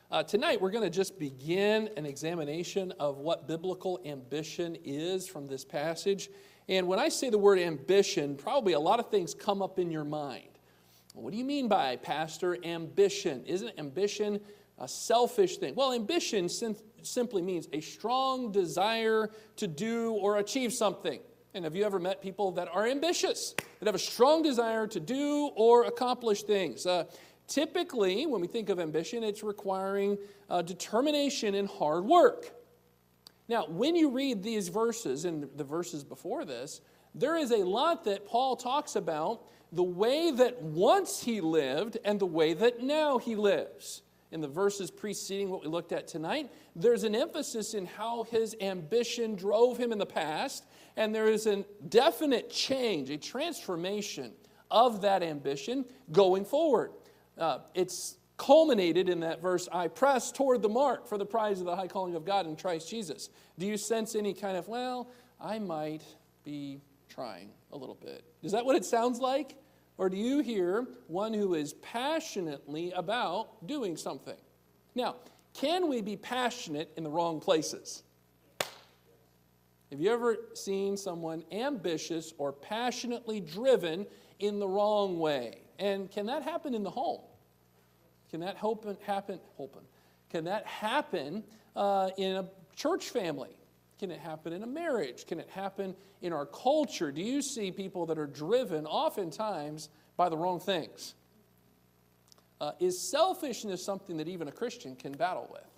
Tonight, we're going to just begin an examination of what biblical ambition is from this passage. And when I say the word ambition, probably a lot of things come up in your mind. What do you mean by, Pastor, ambition? Isn't ambition a selfish thing? Well, ambition simply means a strong desire to do or achieve something. And have you ever met people that are ambitious, that have a strong desire to do or accomplish things? Typically, when we think of ambition, it's requiring determination and hard work. Now, when you read these verses and the verses before this, there is a lot that Paul talks about the way that once he lived and the way that now he lives. In the verses preceding what we looked at tonight, there's an emphasis in how his ambition drove him in the past, and there is a definite change, a transformation of that ambition going forward. It's culminated in that verse, I press toward the mark for the prize of the high calling of God in Christ Jesus. Do you sense any kind of, well, I might be trying a little bit? Is that what it sounds like? Or do you hear one who is passionately about doing something? Now, can we be passionate in the wrong places? Have you ever seen someone ambitious or passionately driven in the wrong way? And can that happen in the home? Can that happen? Can that happen in a church family? Can it happen in a marriage? Can it happen in our culture? Do you see people that are driven oftentimes by the wrong things? Is selfishness something that even a Christian can battle with?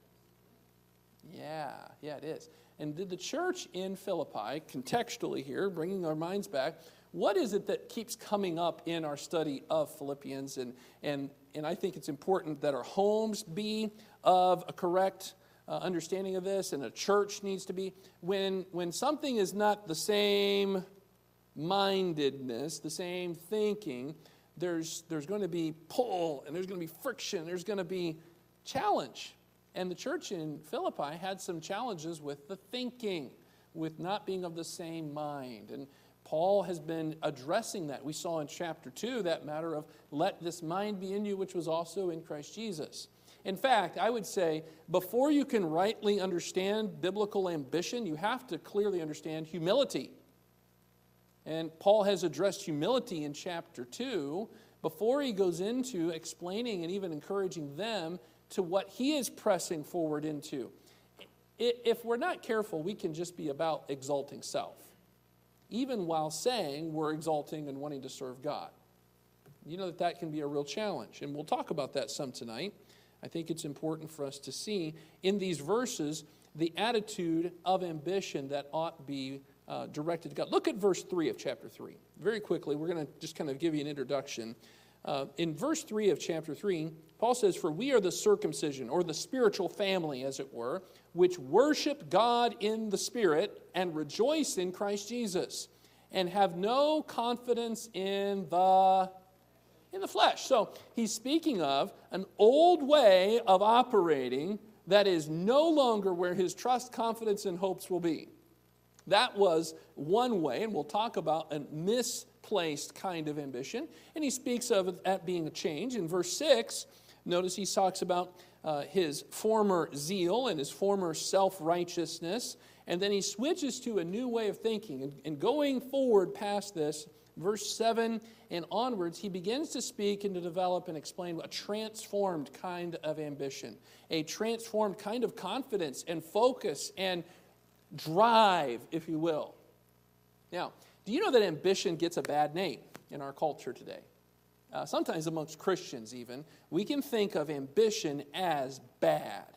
Yeah, it is. And did the church in Philippi, contextually here, bringing our minds back, what is it that keeps coming up in our study of Philippians? And I think it's important that our homes be of a correct understanding of this, and a church needs to be. When something is not the same mindedness, the same thinking, there's going to be pull, and there's going to be friction, there's going to be challenge. And the church in Philippi had some challenges with the thinking, with not being of the same mind. And Paul has been addressing that. We saw in chapter 2 that matter of let this mind be in you, which was also in Christ Jesus. In fact, I would say before you can rightly understand biblical ambition, you have to clearly understand humility. And Paul has addressed humility in chapter 2 before he goes into explaining and even encouraging them to what he is pressing forward into. If we're not careful, we can just be about exalting self, even while saying we're exalting and wanting to serve God. You know that can be a real challenge, and we'll talk about that some tonight. I think it's important for us to see in these verses the attitude of ambition that ought to be directed to God. Look at verse 3 of chapter 3. Very quickly, we're going to just kind of give you an introduction. In verse 3 of chapter 3, Paul says, "For we are the circumcision," or the spiritual family, as it were, "which worship God in the Spirit and rejoice in Christ Jesus, and have no confidence in the flesh." So he's speaking of an old way of operating that is no longer where his trust, confidence, and hopes will be. That was one way, and we'll talk about a misplaced kind of ambition. And he speaks of it as being a change. In verse 6, notice he talks about his former zeal and his former self-righteousness. And then he switches to a new way of thinking. And going forward past this, verse 7 and onwards, he begins to speak and to develop and explain a transformed kind of ambition, a transformed kind of confidence and focus and drive, if you will. Now, do you know that ambition gets a bad name in our culture today? Sometimes amongst Christians even, we can think of ambition as bad.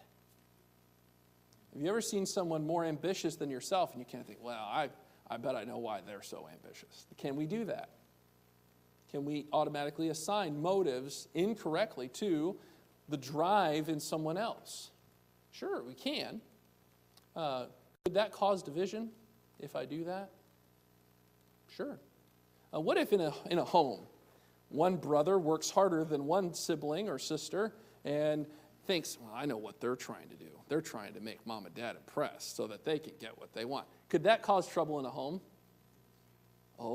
Have you ever seen someone more ambitious than yourself and you can't think, well, I bet I know why they're so ambitious? Can we do that? Can we automatically assign motives incorrectly to the drive in someone else? Sure, we can. Could that cause division if I do that? Sure. What if in a home, one brother works harder than one sibling or sister and thinks, well, I know what they're trying to do. They're trying to make mom and dad impressed so that they can get what they want. Could that cause trouble in a home?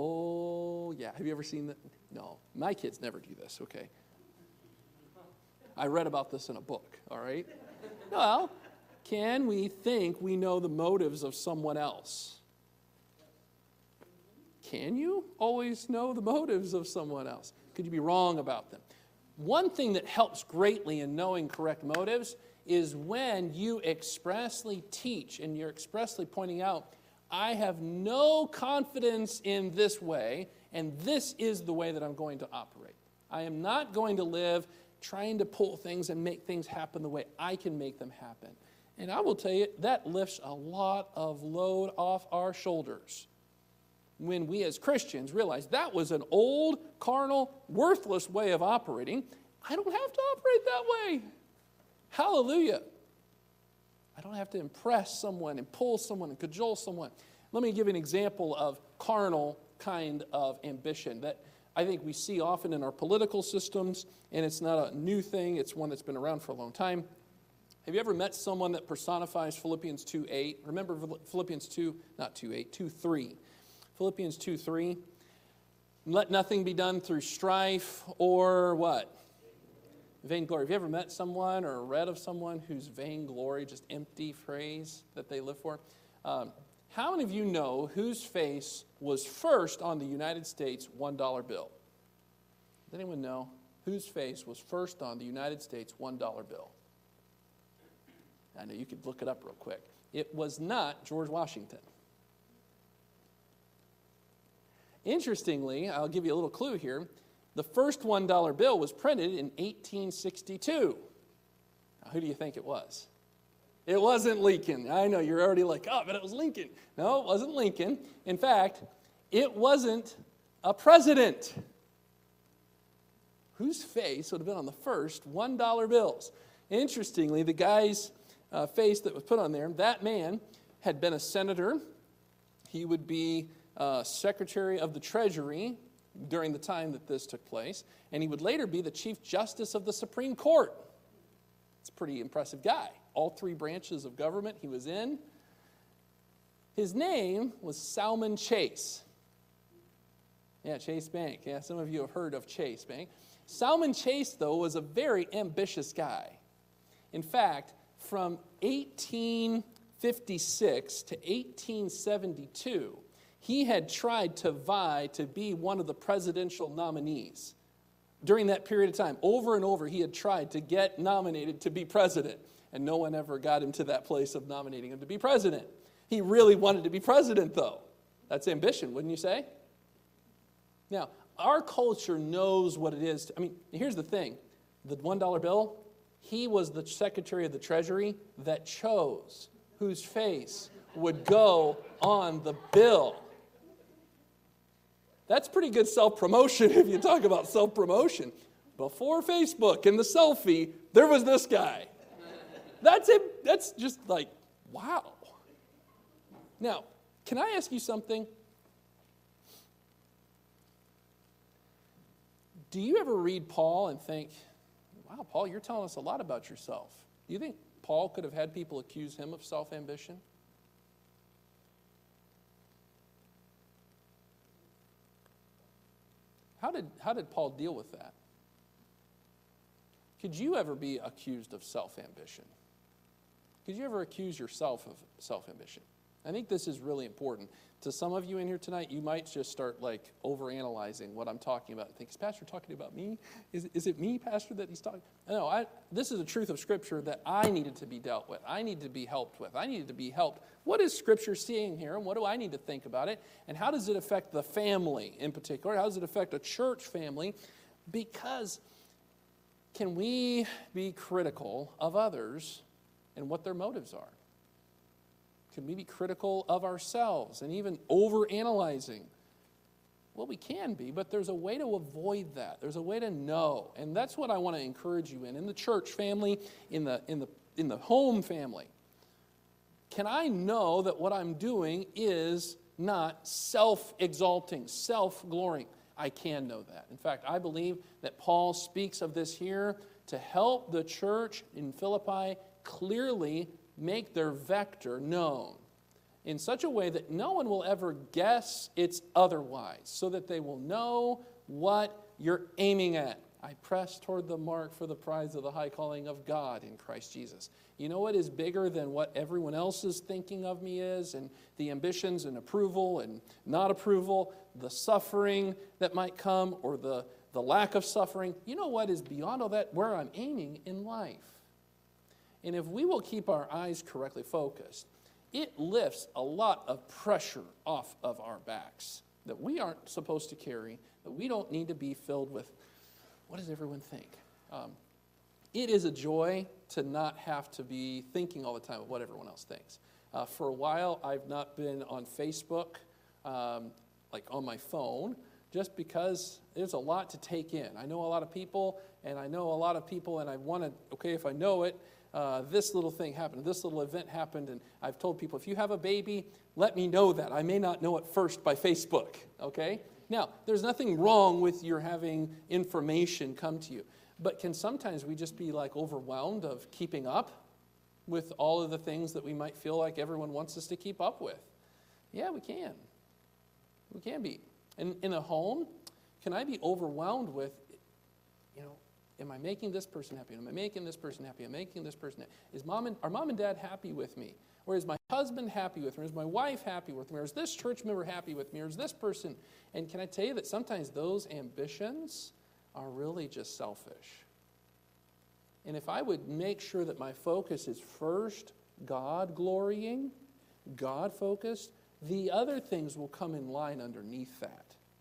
Oh, yeah. Have you ever seen that? No. My kids never do this, okay. I read about this in a book, all right? Well, can we think we know the motives of someone else? Can you always know the motives of someone else? Could you be wrong about them? One thing that helps greatly in knowing correct motives is when you expressly teach and you're expressly pointing out, I have no confidence in this way, and this is the way that I'm going to operate. I am not going to live trying to pull things and make things happen the way I can make them happen. And I will tell you, that lifts a lot of load off our shoulders when we as Christians realize that was an old, carnal, worthless way of operating. I don't have to operate that way. Hallelujah. I don't have to impress someone and pull someone and cajole someone. Let me give you an example of carnal kind of ambition that I think we see often in our political systems, and it's not a new thing. It's one that's been around for a long time. Have you ever met someone that personifies Philippians 2:8? Remember Philippians 2:3. Philippians 2:3. Let nothing be done through strife or what? Vainglory. Have you ever met someone or read of someone whose vainglory, just empty phrase that they live for? How many of you know whose face was first on the United States $1 bill? Does anyone know whose face was first on the United States $1 bill? I know you could look it up real quick. It was not George Washington. Interestingly, I'll give you a little clue here. The first $1 bill was printed in 1862. Now, who do you think it was? It wasn't Lincoln. I know, you're already like, oh, but it was Lincoln. No, it wasn't Lincoln. In fact, it wasn't a president whose face would have been on the first $1 bills. Interestingly, the guy's face that was put on there, that man had been a senator. He would be Secretary of the Treasury during the time that this took place, and he would later be the Chief Justice of the Supreme Court. It's a pretty impressive guy. All three branches of government he was in. His name was Salmon Chase. Yeah, Chase Bank. Yeah, some of you have heard of Chase Bank. Salmon Chase, though, was a very ambitious guy. In fact, from 1856 to 1872, he had tried to vie to be one of the presidential nominees. During that period of time, over and over, he had tried to get nominated to be president, and no one ever got him to that place of nominating him to be president. He really wanted to be president, though. That's ambition, wouldn't you say? Now, our culture knows what it is. Here's the thing. The $1 bill, he was the Secretary of the Treasury that chose whose face would go on the bill. That's pretty good self-promotion if you talk about self-promotion. Before Facebook and the selfie, there was this guy. That's it. That's just like, wow. Now, can I ask you something? Do you ever read Paul and think, wow, Paul, you're telling us a lot about yourself? Do you think Paul could have had people accuse him of self-ambition? How did Paul deal with that? Could you ever be accused of self-ambition? Could you ever accuse yourself of self-ambition? I think this is really important. To some of you in here tonight, you might just start overanalyzing what I'm talking about and think, is Pastor talking about me? Is it me, Pastor, that he's talking? No, this is a truth of Scripture that I needed to be dealt with. I need to be helped with. I needed to be helped. What is Scripture seeing here, and what do I need to think about it? And how does it affect the family in particular? How does it affect a church family? Because can we be critical of others and what their motives are? Can we be critical of ourselves and even overanalyzing? Well, we can be, but there's a way to avoid that. There's a way to know, and that's what I want to encourage you in the church family, in the home family. Can I know that what I'm doing is not self-exalting, self-glorying? I can know that. In fact, I believe that Paul speaks of this here to help the church in Philippi clearly make their vector known in such a way that no one will ever guess it's otherwise, so that they will know what you're aiming at. I press toward the mark for the prize of the high calling of God in Christ Jesus. You know what is bigger than what everyone else is thinking of me is, and the ambitions and approval and not approval, the suffering that might come, or the lack of suffering? You know what is beyond all that? Where I'm aiming in life. And if we will keep our eyes correctly focused, it lifts a lot of pressure off of our backs that we aren't supposed to carry, that we don't need to be filled with, what does everyone think? It is a joy to not have to be thinking all the time of what everyone else thinks. For a while, I've not been on Facebook, like on my phone, just because there's a lot to take in. I know a lot of people, and I want to, okay, if I know it, this little thing happened, this little event happened, and I've told people, if you have a baby, let me know that. I may not know it first by Facebook, okay? Now, there's nothing wrong with your having information come to you, but can sometimes we just be like overwhelmed of keeping up with all of the things that we might feel like everyone wants us to keep up with? Yeah, we can. We can be. In a home, can I be overwhelmed with, am I making this person happy? Am I making this person happy? Am I making this person happy? Are mom and dad happy with me? Or is my husband happy with me? Or is my wife happy with me? Or is this church member happy with me? Or is this person? And can I tell you that sometimes those ambitions are really just selfish? And if I would make sure that my focus is first God glorying, God focused, the other things will come in line underneath that.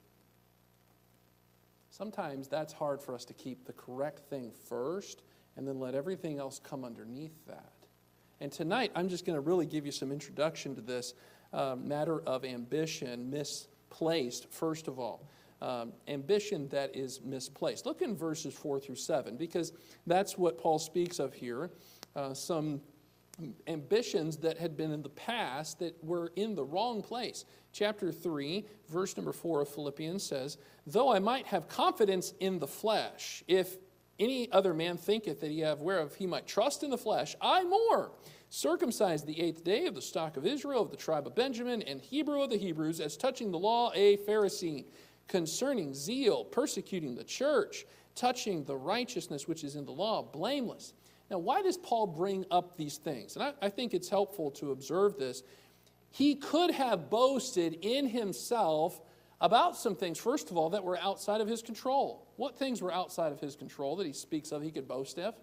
Sometimes that's hard for us to keep the correct thing first and then let everything else come underneath that. And tonight, I'm just going to really give you some introduction to this matter of ambition misplaced, first of all. Ambition that is misplaced. Look in verses 4 through 7, because that's what Paul speaks of here. Some ambitions that had been in the past that were in the wrong place. Chapter 3, verse number 4 of Philippians says, "Though I might have confidence in the flesh, if any other man thinketh that he have whereof he might trust in the flesh, I more, circumcised the 8th day of the stock of Israel, of the tribe of Benjamin, and Hebrew of the Hebrews, as touching the law a Pharisee, concerning zeal, persecuting the church, touching the righteousness which is in the law, blameless." Now, why does Paul bring up these things? And I think it's helpful to observe this. He could have boasted in himself about some things, first of all, that were outside of his control. What things were outside of his control that he speaks of he could boast of?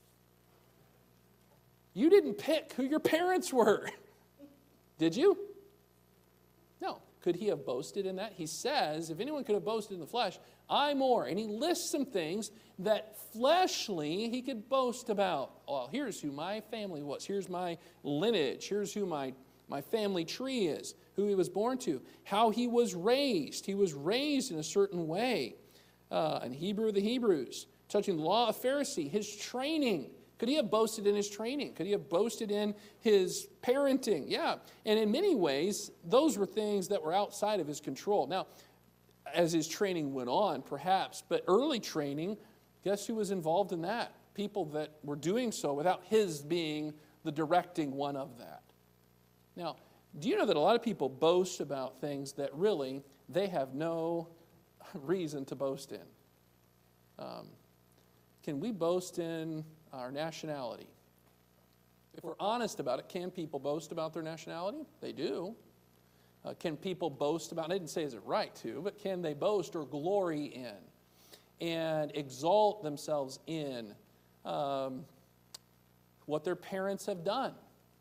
You didn't pick who your parents were. Did you? No. Could he have boasted in that? He says, if anyone could have boasted in the flesh, I more. And he lists some things that fleshly he could boast about. Well, here's who my family was. Here's my lineage. Here's who my family tree is, who he was born to, how he was raised. He was raised in a certain way. An Hebrew of the Hebrews, touching the law of Pharisee, his training. Could he have boasted in his training? Could he have boasted in his parenting? Yeah. And in many ways, those were things that were outside of his control. Now, as his training went on, perhaps, but early training, guess who was involved in that? People that were doing so without his being the directing one of that. Now, do you know that a lot of people boast about things that really they have no reason to boast in? Can we boast in our nationality? If we're honest about it, can people boast about their nationality? They do. Can people boast about, I didn't say is it right to, but can they boast or glory in and exalt themselves in what their parents have done?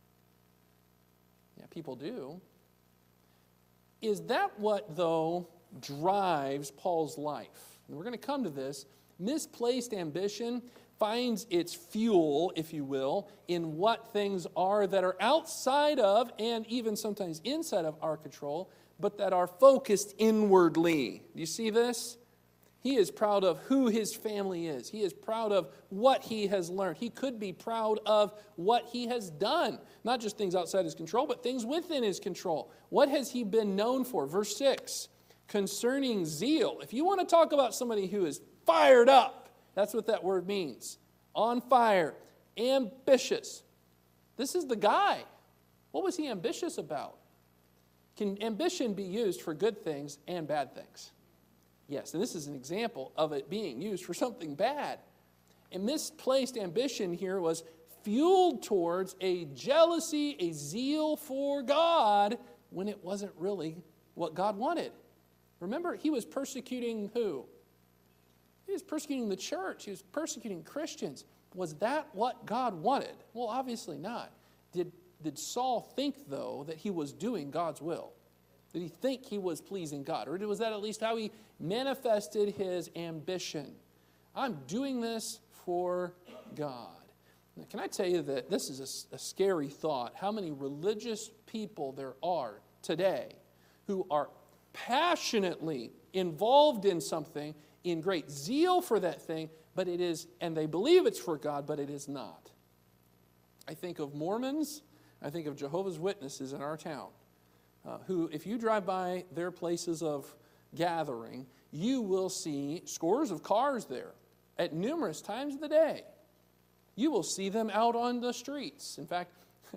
Yeah, people do. Is that what, though, drives Paul's life? And we're going to come to this. Misplaced ambition finds its fuel, if you will, in what things are that are outside of and even sometimes inside of our control, but that are focused inwardly. Do you see this? He is proud of who his family is. He is proud of what he has learned. He could be proud of what he has done. Not just things outside his control, but things within his control. What has he been known for? Verse 6, concerning zeal. If you want to talk about somebody who is fired up, that's what that word means. On fire, ambitious. This is the guy. What was he ambitious about? Can ambition be used for good things and bad things? Yes, and this is an example of it being used for something bad. And misplaced ambition here was fueled towards a jealousy, a zeal for God, when it wasn't really what God wanted. Remember, he was persecuting who? He was persecuting the church. He was persecuting Christians. Was that what God wanted? Well, obviously not. Did Saul think, though, that he was doing God's will? Did he think he was pleasing God? Or was that at least how he manifested his ambition? I'm doing this for God. Now, can I tell you that this is a scary thought? How many religious people there are today who are passionately involved in something, in great zeal for that thing, but it is, and they believe it's for God, but it is not. I think of Mormons, I think of Jehovah's Witnesses in our town, who, if you drive by their places of gathering, you will see scores of cars there at numerous times of the day. You will see them out on the streets. In fact,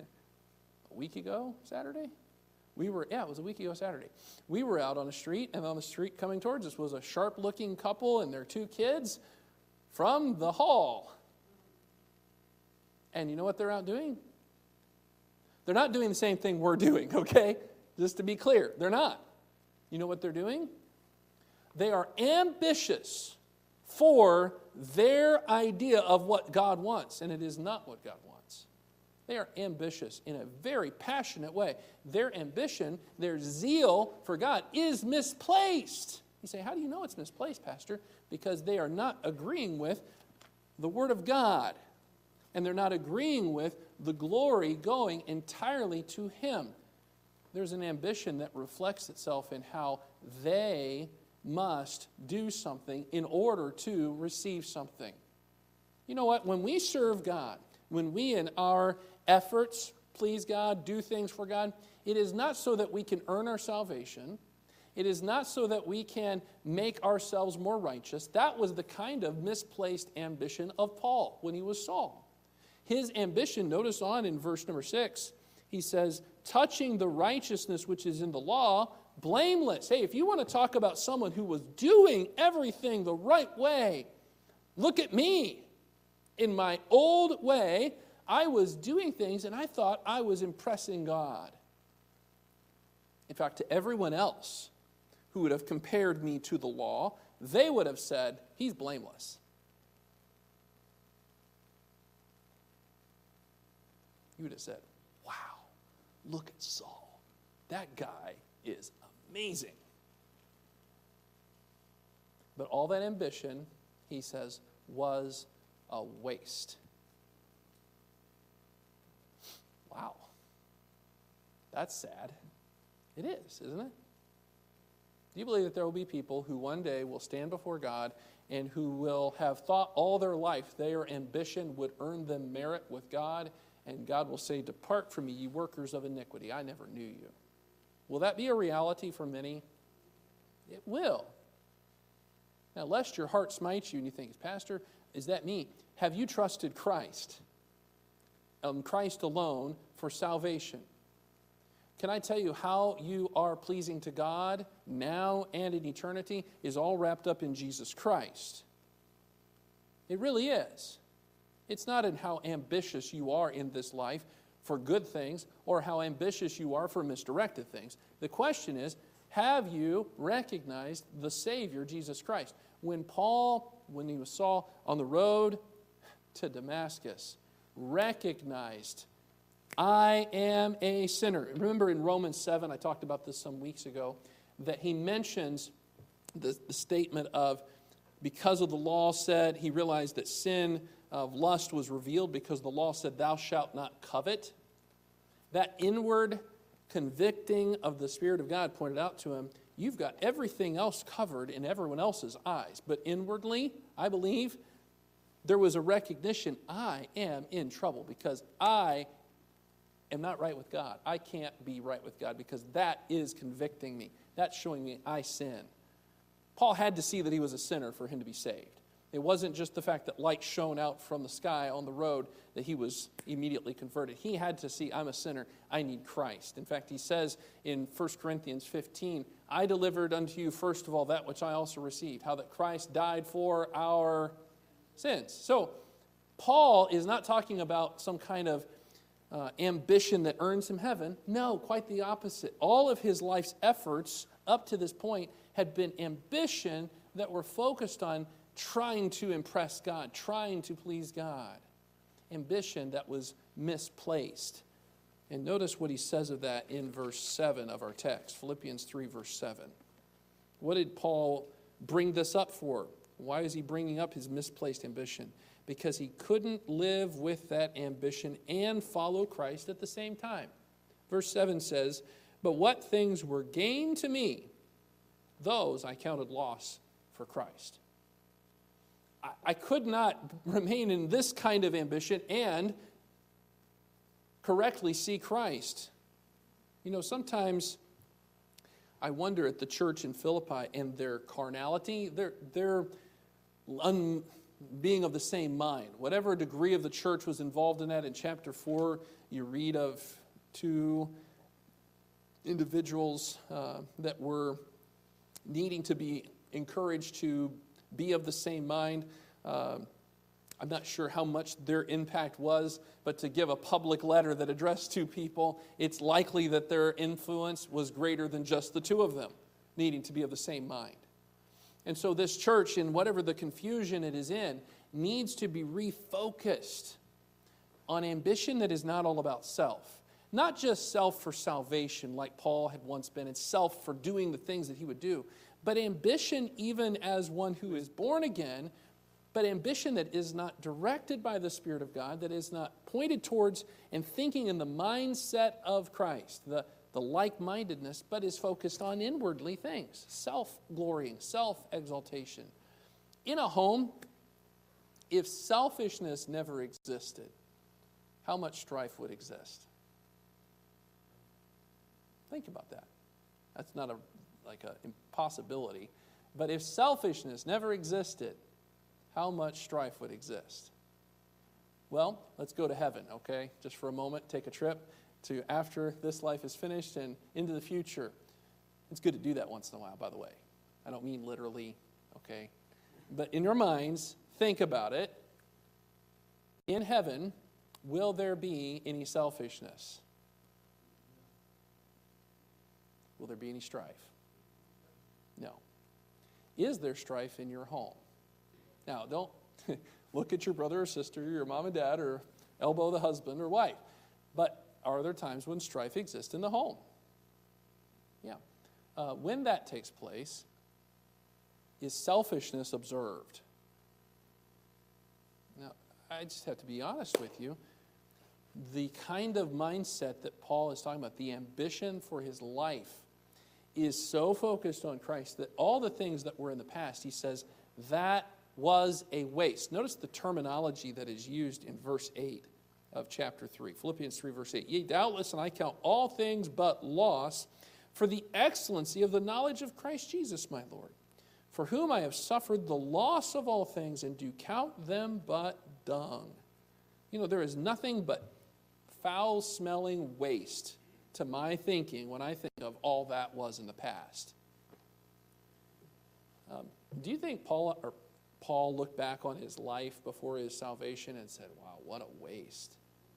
a week ago, Saturday, it was a week ago Saturday. We were out on the street, and on the street coming towards us was a sharp-looking couple and their 2 kids from the hall. And you know what they're out doing? They're not doing the same thing we're doing, okay? Just to be clear, they're not. You know what they're doing? They are ambitious for their idea of what God wants, and it is not what God wants. They are ambitious in a very passionate way. Their ambition, their zeal for God is misplaced. You say, how do you know it's misplaced, Pastor? Because they are not agreeing with the Word of God, and they're not agreeing with the glory going entirely to Him. There's an ambition that reflects itself in how they must do something in order to receive something. You know what? When we serve God, when we in our efforts please God, do things for God, it is not so that we can earn our salvation. It is not so that we can make ourselves more righteous. That was the kind of misplaced ambition of Paul when he was Saul. His ambition, notice on in verse number 6, he says, touching the righteousness which is in the law, blameless. Hey, if you want to talk about someone who was doing everything the right way, look at me. In my old way, I was doing things and I thought I was impressing God. In fact, to everyone else who would have compared me to the law, they would have said, he's blameless. You would have said, wow, look at Saul. That guy is amazing. But all that ambition, he says, was a waste. Wow. That's sad. It is, isn't it? Do you believe that there will be people who one day will stand before God and who will have thought all their life their ambition would earn them merit with God, and God will say, depart from me, ye workers of iniquity. I never knew you. Will that be a reality for many? It will. Now, lest your heart smites you and you think, Pastor, is that me? Have you trusted Christ? Christ alone for salvation. Can I tell you how you are pleasing to God now and in eternity is all wrapped up in Jesus Christ. It really is. It's not in how ambitious you are in this life for good things or how ambitious you are for misdirected things. The question is, have you recognized the Savior, Jesus Christ? When he was Saul on the road to Damascus, recognized, I am a sinner. Remember in Romans 7, I talked about this some weeks ago, that he mentions the statement of, because of the law said, he realized that sin of lust was revealed because the law said, thou shalt not covet. That inward convicting of the Spirit of God pointed out to him, you've got everything else covered in everyone else's eyes. But inwardly, I believe, there was a recognition, I am in trouble because I am not right with God. I can't be right with God because that is convicting me. That's showing me I sin. Paul had to see that he was a sinner for him to be saved. It wasn't just the fact that light shone out from the sky on the road that he was immediately converted. He had to see, I'm a sinner, I need Christ. In fact, he says in 1 Corinthians 15, I delivered unto you first of all that which I also received, how that Christ died for our sins. So Paul is not talking about some kind of ambition that earns him heaven. No, quite the opposite. All of his life's efforts up to this point had been ambition that were focused on trying to impress God, trying to please God. Ambition that was misplaced. And notice what he says of that in verse 7 of our text, Philippians 3, verse 7. What did Paul bring this up for? Why is he bringing up his misplaced ambition? Because he couldn't live with that ambition and follow Christ at the same time. Verse 7 says, but what things were gain to me, those I counted loss for Christ. I could not remain in this kind of ambition and correctly see Christ. You know, sometimes I wonder at the church in Philippi and their carnality, their being of the same mind. Whatever degree of the church was involved in that, in chapter 4, you read of two individuals that were needing to be encouraged to be of the same mind. I'm not sure how much their impact was, but to give a public letter that addressed two people, it's likely that their influence was greater than just the two of them needing to be of the same mind. And so this church, in whatever the confusion it is in, needs to be refocused on ambition that is not all about self. Not just self for salvation like Paul had once been, and self for doing the things that he would do, but ambition even as one who is born again, but ambition that is not directed by the Spirit of God, that is not pointed towards and thinking in the mindset of Christ, the like-mindedness, but is focused on inwardly things, self-glorying, self-exaltation. In a home, if selfishness never existed, how much strife would exist? Think about that. That's not like an impossibility. But if selfishness never existed, how much strife would exist? Well, let's go to heaven, okay? Just for a moment, take a trip to after this life is finished and into the future. It's good to do that once in a while, by the way. I don't mean literally, okay? But in your minds, think about it. In heaven, will there be any selfishness? Will there be any strife? No. Is there strife in your home? Now, don't look at your brother or sister, your mom and dad, or elbow the husband or wife. But are there times when strife exists in the home? Yeah. When that takes place, is selfishness observed? Now, I just have to be honest with you. The kind of mindset that Paul is talking about, the ambition for his life, is so focused on Christ that all the things that were in the past, he says, that was a waste. Notice the terminology that is used in verse 8 of chapter 3. Philippians 3, verse 8. Yea, doubtless, and I count all things but loss for the excellency of the knowledge of Christ Jesus my Lord, for whom I have suffered the loss of all things, and do count them but dung. You know, there is nothing but foul-smelling waste to my thinking when I think of all that was in the past. Do you think Paul looked back on his life before his salvation and said, wow, what a waste?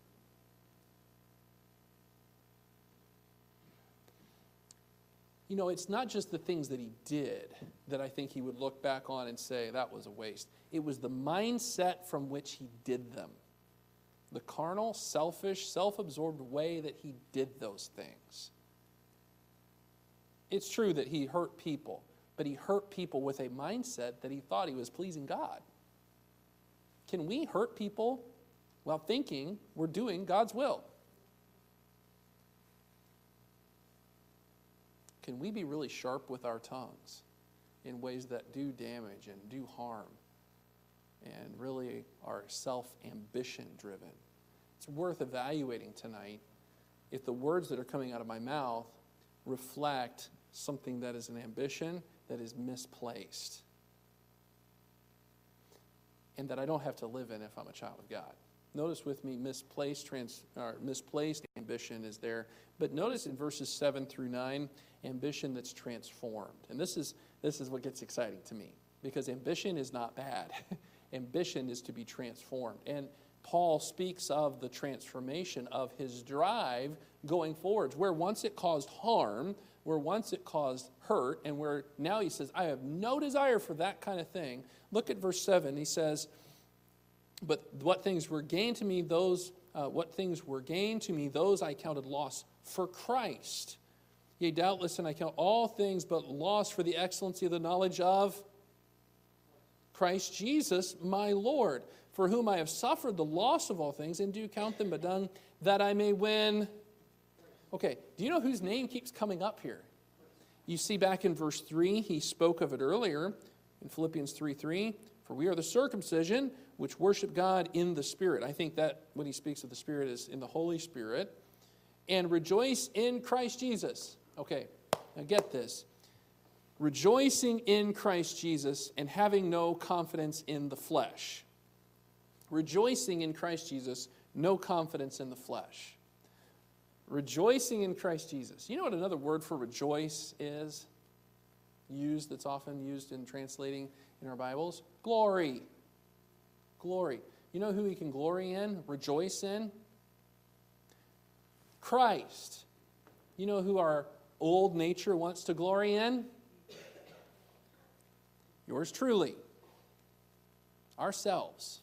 You know, it's not just the things that he did that I think he would look back on and say, that was a waste. It was the mindset from which he did them. The carnal, selfish, self-absorbed way that he did those things. It's true that he hurt people, but he hurt people with a mindset that he thought he was pleasing God. Can we hurt people while thinking we're doing God's will? Can we be really sharp with our tongues in ways that do damage and do harm and really are self-ambition driven? It's worth evaluating tonight if the words that are coming out of my mouth reflect something that is an ambition that is misplaced. and that I don't have to live in if I'm a child of God. Notice with me, misplaced ambition is there. But notice in verses 7 through 9, ambition that's transformed. And this is what gets exciting to me, because ambition is not bad. Ambition is to be transformed. And Paul speaks of the transformation of his drive going forwards, where once it caused harm, where once it caused hurt, and where now he says, I have no desire for that kind of thing. Look at verse 7. He says, but what things were gained to me, those I counted loss for Christ. Yea, doubtless, and I count all things but loss for the excellency of the knowledge of Christ Jesus, my Lord, for whom I have suffered the loss of all things, and do count them but dung, that I may win. Okay, do you know whose name keeps coming up here? You see back in verse 3, he spoke of it earlier, in Philippians 3:3, for we are the circumcision which worship God in the Spirit. I think that when he speaks of the Spirit is in the Holy Spirit. And rejoice in Christ Jesus. Okay, now get this. Rejoicing in Christ Jesus and having no confidence in the flesh. Rejoicing in Christ Jesus, no confidence in the flesh. Rejoicing in Christ Jesus. You know what another word for rejoice is? That's often used in translating in our Bibles? Glory. Glory. You know who we can glory in, rejoice in? Christ. You know who our old nature wants to glory in? Yours truly. Ourselves.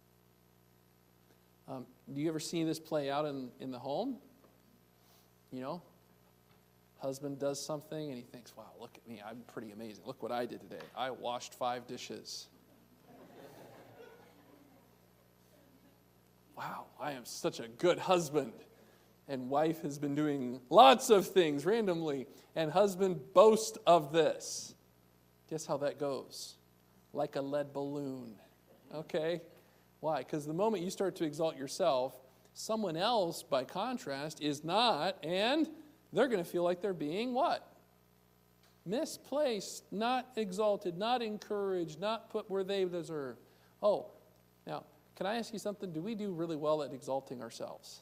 Do you ever see this play out in the home? You know, husband does something and he thinks, wow, look at me, I'm pretty amazing. Look what I did today. I washed 5 dishes. Wow, I am such a good husband. And wife has been doing lots of things randomly, and husband boasts of this. Guess how that goes? Like a lead balloon. Okay? Why? Because the moment you start to exalt yourself, someone else, by contrast, is not, and they're going to feel like they're being what? Misplaced, not exalted, not encouraged, not put where they deserve. Oh, now, can I ask you something? Do we do really well at exalting ourselves?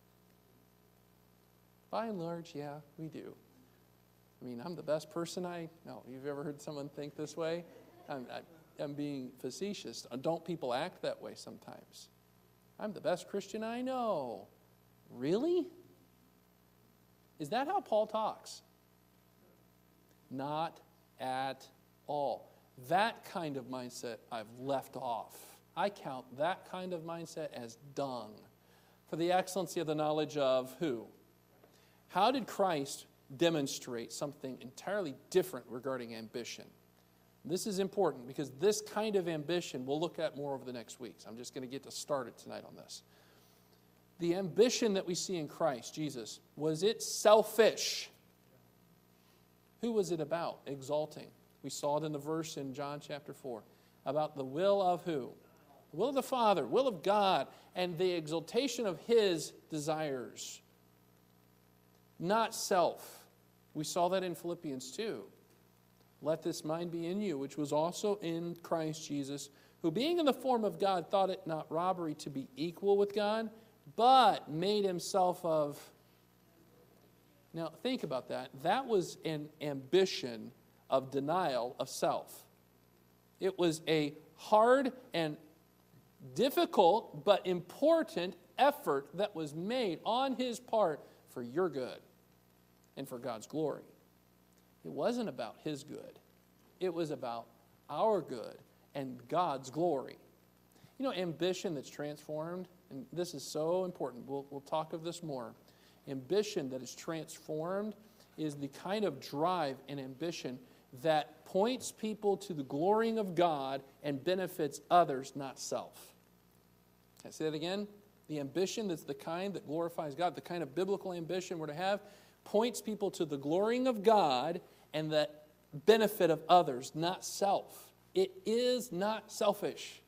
By and large, yeah, we do. I mean, I'm the best person no, you've ever heard someone think this way? I'm being facetious. Don't people act that way sometimes? I'm the best Christian I know. Really? Is that how Paul talks? Not at all. That kind of mindset I've left off. I count that kind of mindset as dung. For the excellency of the knowledge of who? How did Christ demonstrate something entirely different regarding ambition? This is important because this kind of ambition we'll look at more over the next weeks. I'm just going to get started tonight on this. The ambition that we see in Christ Jesus, was it selfish? Who was it about? Exalting. We saw it in the verse in John chapter 4 about the will of who? The will of the Father, will of God, and the exaltation of His desires. Not self. We saw that in Philippians 2. Let this mind be in you, which was also in Christ Jesus, who being in the form of God thought it not robbery to be equal with God, but made himself of... Now, think about that. That was an ambition of denial of self. It was a hard and difficult but important effort that was made on his part for your good and for God's glory. It wasn't about his good. It was about our good and God's glory. You know, ambition that's transformed, and this is so important. We'll talk of this more. Ambition that is transformed is the kind of drive and ambition that points people to the glorying of God and benefits others, not self. Can I say that again? The ambition that's the kind that glorifies God, the kind of biblical ambition we're to have, points people to the glorying of God and the benefit of others, not self. It is not selfish.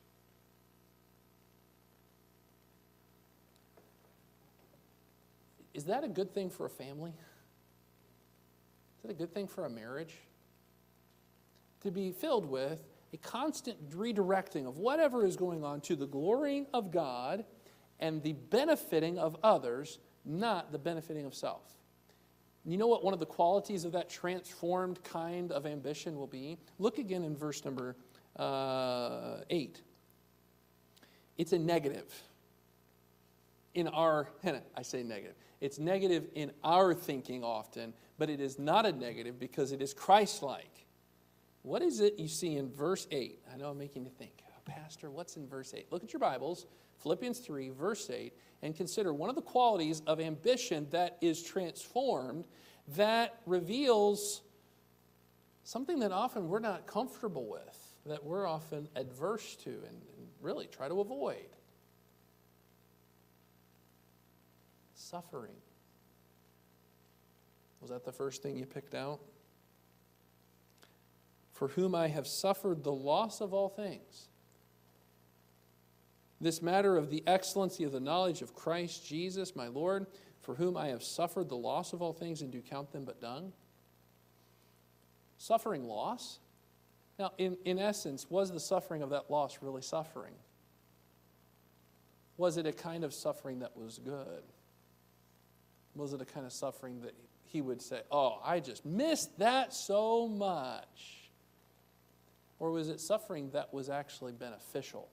Is that a good thing for a family? Is that a good thing for a marriage? To be filled with a constant redirecting of whatever is going on to the glorying of God and the benefiting of others, not the benefiting of self. You know what one of the qualities of that transformed kind of ambition will be? Look again in verse number 8. It's a negative. I say negative. It's negative in our thinking often, but it is not a negative because it is Christ-like. What is it you see in verse 8? I know I'm making you think, Pastor, what's in verse 8? Look at your Bibles, Philippians 3, verse 8, and consider one of the qualities of ambition that is transformed, that reveals something that often we're not comfortable with, that we're often adverse to and really try to avoid. Suffering. Was that the first thing you picked out? For whom I have suffered the loss of all things. This matter of the excellency of the knowledge of Christ Jesus, my Lord, for whom I have suffered the loss of all things and do count them but dung. Suffering loss? Now, in essence, was the suffering of that loss really suffering? Was it a kind of suffering that was good? Was it a kind of suffering that he would say, oh, I just missed that so much? Or was it suffering that was actually beneficial?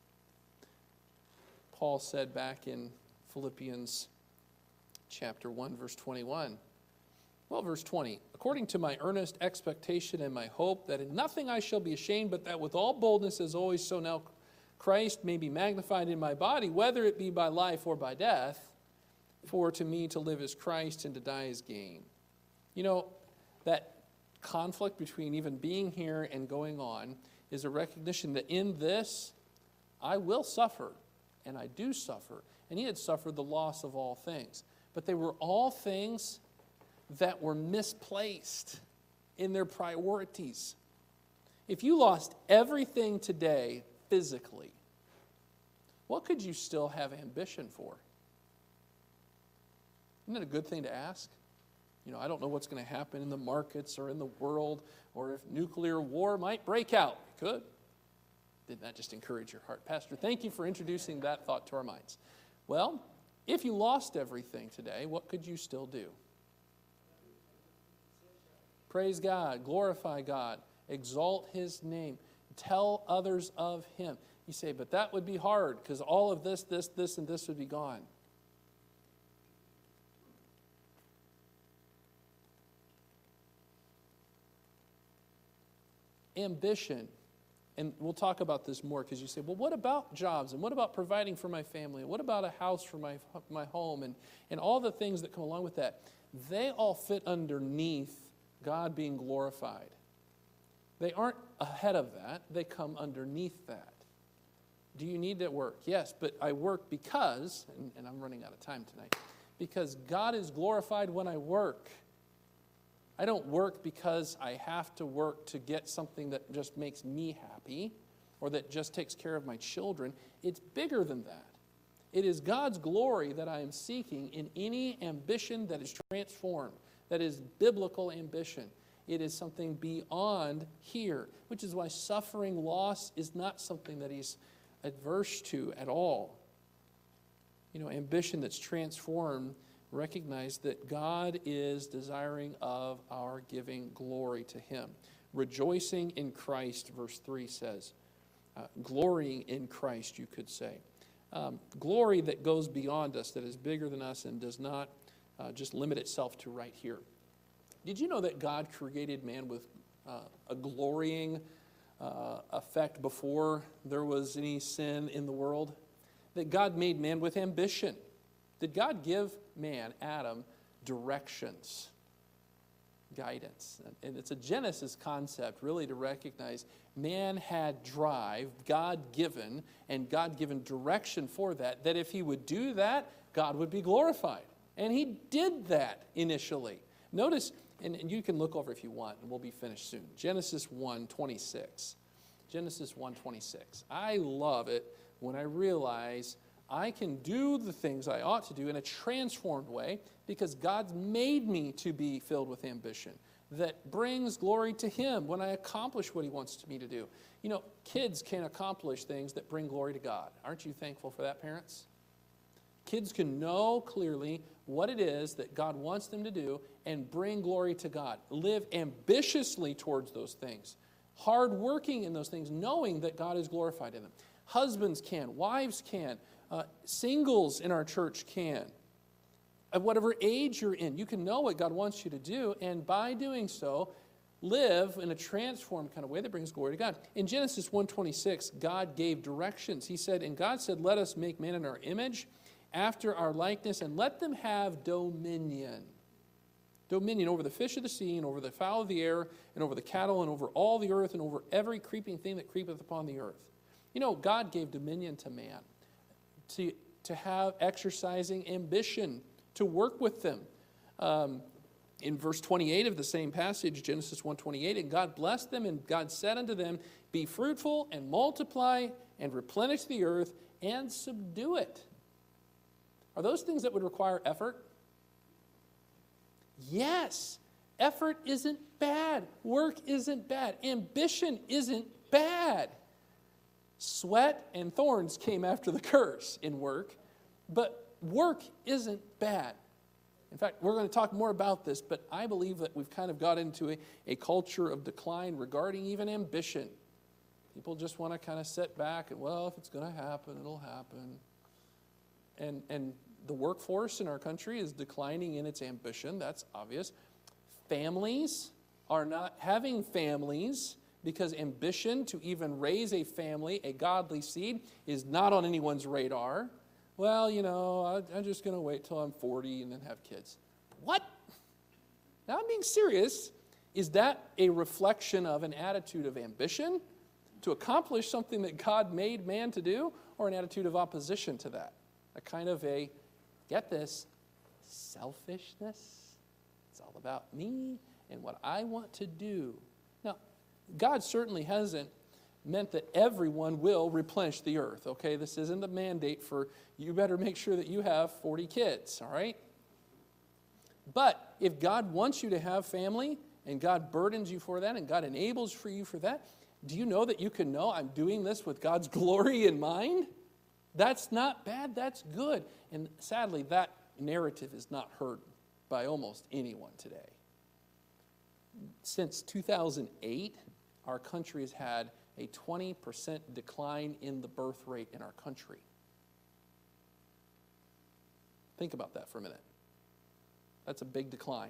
Paul said back in Philippians chapter 1, verse 21. Well, verse 20. According to my earnest expectation and my hope that in nothing I shall be ashamed, but that with all boldness as always, so now Christ may be magnified in my body, whether it be by life or by death. For to me to live is Christ and to die is gain. You know, that conflict between even being here and going on is a recognition that in this, I will suffer, and I do suffer. And he had suffered the loss of all things. But they were all things that were misplaced in their priorities. If you lost everything today physically, what could you still have ambition for? Isn't it a good thing to ask? You know, I don't know what's going to happen in the markets or in the world, or if nuclear war might break out. It could. Didn't that just encourage your heart? Pastor, thank you for introducing that thought to our minds. Well, if you lost everything today, what could you still do? Praise God, glorify God, exalt his name, tell others of him. You say, but that would be hard because all of this, and this would be gone. Ambition, and we'll talk about this more because you say, well, what about jobs? And what about providing for my family? And what about a house for my home? And all the things that come along with that. They all fit underneath God being glorified. They aren't ahead of that. They come underneath that. Do you need to work? Yes, but I work because, and I'm running out of time tonight, because God is glorified when I work. I don't work because I have to work to get something that just makes me happy or that just takes care of my children. It's bigger than that. It is God's glory that I am seeking in any ambition that is transformed, that is biblical ambition. It is something beyond here, which is why suffering, loss is not something that he's adverse to at all. You know, ambition that's transformed, recognize that God is desiring of our giving glory to him. Rejoicing in Christ, verse 3 says. Glorying in Christ, you could say. Glory that goes beyond us, that is bigger than us and does not just limit itself to right here. Did you know that God created man with a glorying effect before there was any sin in the world? That God made man with ambition. Did God give man, Adam, directions, guidance? And it's a Genesis concept, really, to recognize man had drive, God-given, and God-given direction for that, that if he would do that, God would be glorified. And he did that initially. Notice, and you can look over if you want, and we'll be finished soon. Genesis 1:26. Genesis 1:26. I love it when I realize I can do the things I ought to do in a transformed way because God's made me to be filled with ambition. that brings glory to Him when I accomplish what He wants me to do. You know, kids can accomplish things that bring glory to God. Aren't you thankful for that, parents? Kids can know clearly what it is that God wants them to do and bring glory to God. Live ambitiously towards those things. Hard working in those things, knowing that God is glorified in them. Husbands can, wives can, singles in our church can. At whatever age you're in, you can know what God wants you to do, and by doing so, live in a transformed kind of way that brings glory to God. In Genesis 1:26, God gave directions. He said, and God said, let us make man in our image, after our likeness, and let them have dominion. Dominion over the fish of the sea, and over the fowl of the air, and over the cattle, and over all the earth, and over every creeping thing that creepeth upon the earth. You know, God gave dominion to man, to have exercising ambition, to work with them. In verse 28 of the same passage, Genesis 1:28, and God blessed them, and God said unto them, be fruitful, and multiply, and replenish the earth, and subdue it. Are those things that would require effort? Yes. Effort isn't bad. Work isn't bad. Ambition isn't bad. Sweat and thorns came after the curse in work, but work isn't bad. In fact, we're going to talk more about this, but I believe that we've kind of got into a culture of decline regarding even ambition. People just want to kind of sit back and, well, if it's going to happen, it'll happen. And the workforce in our country is declining in its ambition. That's obvious. Families are not having families because ambition to even raise a family, a godly seed, is not on anyone's radar. Well, you know, I'm just going to wait till I'm 40 and then have kids. What? Now I'm being serious. Is that a reflection of an attitude of ambition to accomplish something that God made man to do, or an attitude of opposition to that? A kind of a, get this, selfishness. It's all about me and what I want to do. Now, God certainly hasn't meant that everyone will replenish the earth, okay? This isn't a mandate for, you better make sure that you have 40 kids, all right? But if God wants you to have family, and God burdens you for that, and God enables for you for that, do you know that you can know I'm doing this with God's glory in mind? That's not bad, that's good. And sadly, that narrative is not heard by almost anyone today. Since 2008, our country has had a 20% decline in the birth rate in our country. Think about that for a minute. That's a big decline.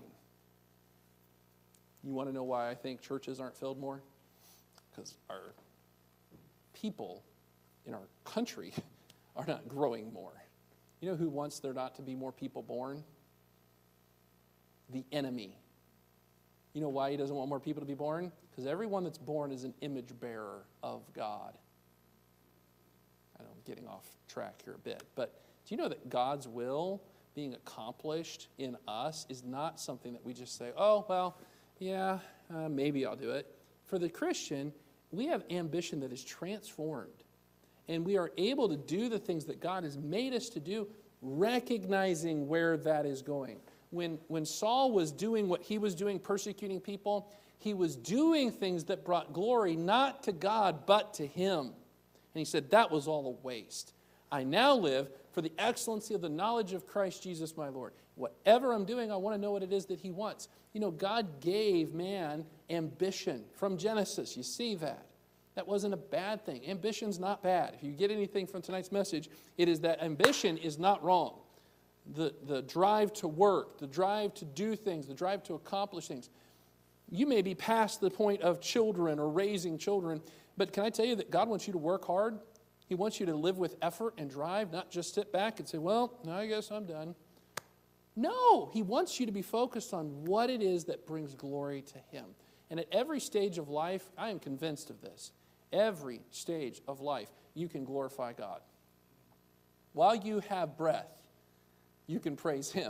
You want to know why I think churches aren't filled more? Because our people in our country are not growing more. You know who wants there not to be more people born? The enemy. You know why he doesn't want more people to be born? Because everyone that's born is an image bearer of God. I know I'm getting off track here a bit, but do you know that God's will being accomplished in us is not something that we just say, oh, well, yeah, maybe I'll do it. For the Christian, we have ambition that is transformed. And we are able to do the things that God has made us to do, recognizing where that is going. When Saul was doing what he was doing, persecuting people, he was doing things that brought glory not to God, but to him. And he said, that was all a waste. I now live for the excellency of the knowledge of Christ Jesus my Lord. Whatever I'm doing, I want to know what it is that he wants. You know, God gave man ambition from Genesis. You see that. That wasn't a bad thing. Ambition's not bad. If you get anything from tonight's message, it is that ambition is not wrong. The drive to work, the drive to do things, the drive to accomplish things. You may be past the point of children or raising children, but can I tell you that God wants you to work hard? He wants you to live with effort and drive, not just sit back and say, well, I guess I'm done. No, he wants you to be focused on what it is that brings glory to him. And at every stage of life, I am convinced of this. Every stage of life, you can glorify God. While you have breath, you can praise him.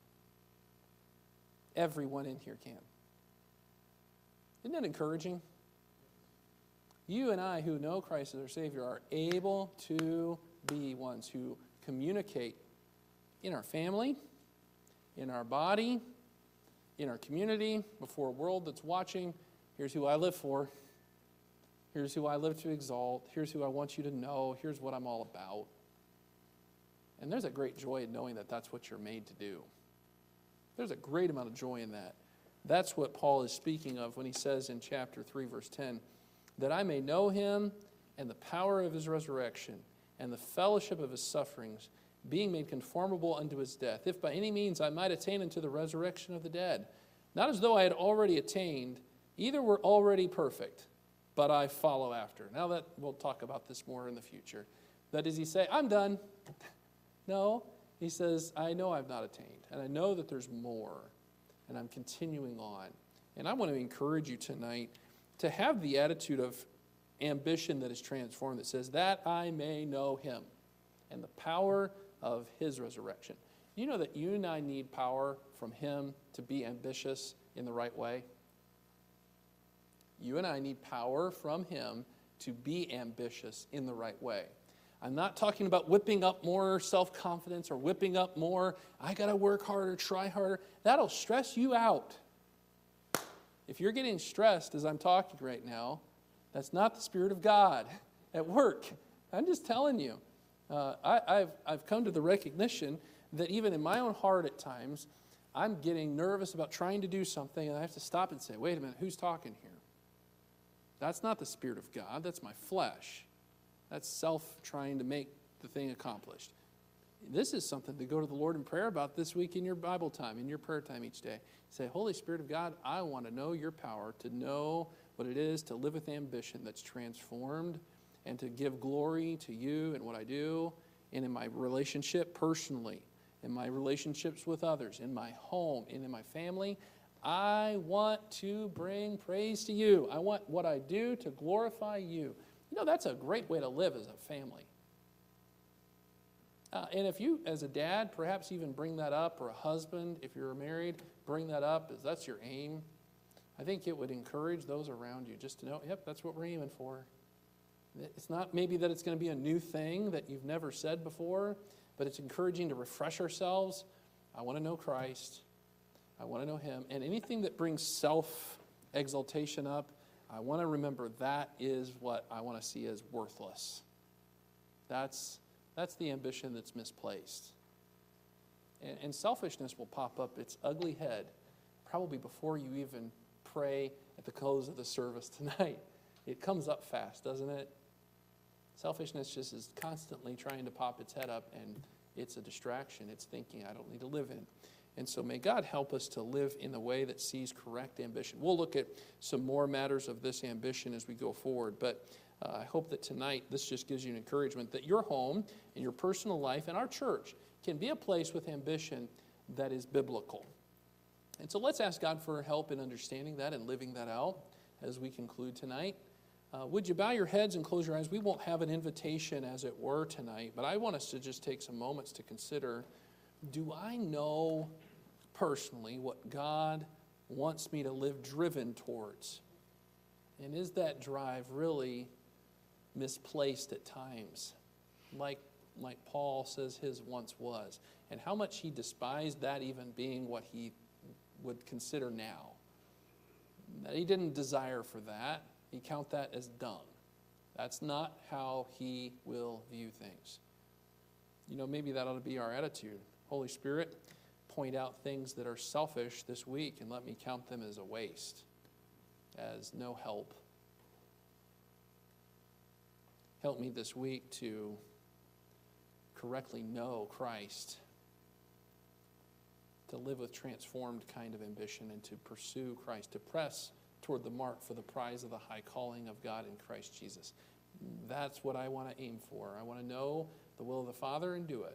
Everyone in here can. Isn't that encouraging? You and I who know Christ as our Savior are able to be ones who communicate in our family, in our body, in our community, before a world that's watching. Here's who I live for. Here's who I live to exalt. Here's who I want you to know. Here's what I'm all about. And there's a great joy in knowing that that's what you're made to do. There's a great amount of joy in that. That's what Paul is speaking of when he says in chapter 3, verse 10, that I may know him and the power of his resurrection and the fellowship of his sufferings, being made conformable unto his death, if by any means I might attain unto the resurrection of the dead. Not as though I had already attained, either were already perfect, but I follow after. Now that we'll talk about this more in the future. That does he say, I'm done? No, he says, I know I've not attained, and I know that there's more, and I'm continuing on. And I want to encourage you tonight to have the attitude of ambition that is transformed, that says, that I may know him and the power of his resurrection. You know that you and I need power from him to be ambitious in the right way? You and I need power from him to be ambitious in the right way. I'm not talking about whipping up more self-confidence or whipping up more, I got to work harder, try harder. That'll stress you out. If you're getting stressed as I'm talking right now, that's not the Spirit of God at work. I'm just telling you. I've come to the recognition that even in my own heart at times, I'm getting nervous about trying to do something, and I have to stop and say, wait a minute, who's talking here? That's not the Spirit of God. That's my flesh. That's self trying to make the thing accomplished. This is something to go to the Lord in prayer about this week in your Bible time, in your prayer time each day. Say, Holy Spirit of God, I want to know your power, to know what it is to live with ambition that's transformed and to give glory to you and what I do and in my relationship personally, in my relationships with others, in my home, and in my family. I want to bring praise to you. I want what I do to glorify you. You know, that's a great way to live as a family. And if you, as a dad, perhaps even bring that up, or a husband, if you're married, bring that up, as that's your aim, I think it would encourage those around you just to know, yep, that's what we're aiming for. It's not maybe that it's going to be a new thing that you've never said before, but it's encouraging to refresh ourselves. I want to know Christ. I want to know him. And anything that brings self-exaltation up, I want to remember that is what I want to see as worthless. That's the ambition that's misplaced. And selfishness will pop up its ugly head probably before you even pray at the close of the service tonight. It comes up fast, doesn't it? Selfishness just is constantly trying to pop its head up, and it's a distraction. It's thinking I don't need to live in. And so may God help us to live in the way that sees correct ambition. We'll look at some more matters of this ambition as we go forward, but I hope that tonight this just gives you an encouragement that your home and your personal life and our church can be a place with ambition that is biblical. And so let's ask God for help in understanding that and living that out as we conclude tonight. Would you bow your heads and close your eyes? We won't have an invitation, as it were, tonight, but I want us to just take some moments to consider, do I know personally what God wants me to live driven towards? And is that drive really misplaced at times, like Paul says his once was? And how much he despised that even being what he would consider now. That he didn't desire for that. He count that as dung. That's not how he will view things. You know, maybe that ought to be our attitude. Holy Spirit, point out things that are selfish this week and let me count them as a waste, as no help. Help me this week to correctly know Christ, to live with transformed kind of ambition and to pursue Christ, to press toward the mark for the prize of the high calling of God in Christ Jesus. That's what I want to aim for. I want to know the will of the Father and do it.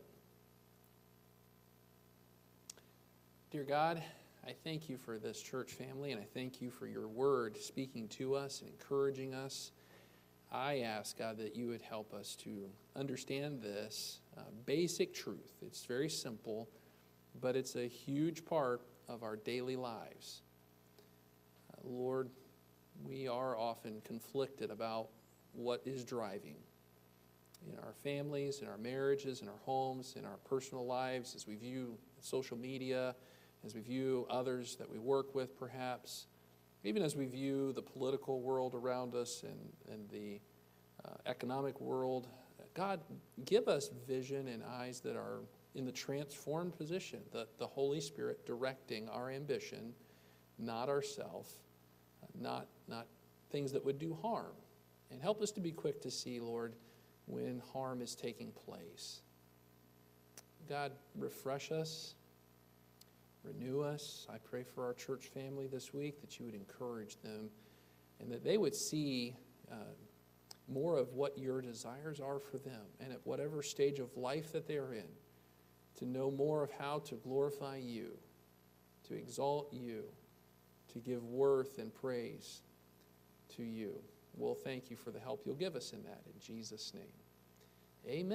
Dear God, I thank you for this church family, and I thank you for your word speaking to us and encouraging us. I ask, God, that you would help us to understand this basic truth. It's very simple, but it's a huge part of our daily lives. Lord, we are often conflicted about what is driving in our families, in our marriages, in our homes, in our personal lives, as we view social media as we view others that we work with perhaps, even as we view the political world around us and the economic world. God, give us vision and eyes that are in the transformed position, the Holy Spirit directing our ambition, not ourself, not things that would do harm. And help us to be quick to see, Lord, when harm is taking place. God, refresh us, renew us. I pray for our church family this week that you would encourage them and that they would see more of what your desires are for them, and at whatever stage of life that they are in, to know more of how to glorify you, to exalt you, to give worth and praise to you. We'll thank you for the help you'll give us in that. In Jesus' name, amen.